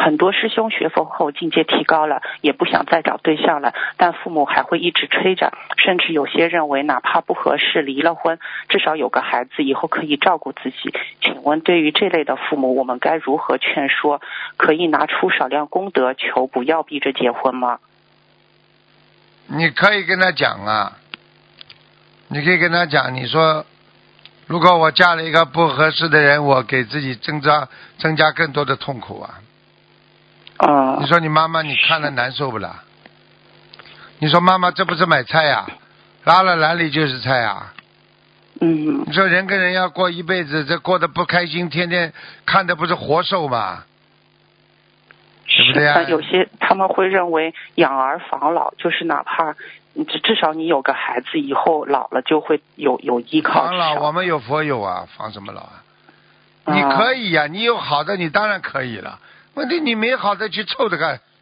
很多师兄学佛后境界提高了，也不想再找对象了，但父母还会一直催着，甚至有些认为哪怕不合适离了婚，至少有个孩子以后可以照顾自己。请问对于这类的父母，我们该如何劝说？可以拿出少量功德求不要逼着结婚吗？ 你可以跟他讲啊，你可以跟他讲，你说如果我嫁了一个不合适的人，我给自己增加更多的痛苦啊。你说你妈妈你看了难受不啦？你说妈妈这不是买菜呀，拉了篮里就是菜呀。你说人跟人要过一辈子，这过得不开心，天天看的不是活受吗？对不对啊？ 有些他们会认为养儿防老，就是哪怕至少你有个孩子，以后老了就会有依靠。 防老我们有佛有啊，防什么老啊？你可以呀，你有好的你当然可以了，问题你没好的去凑着干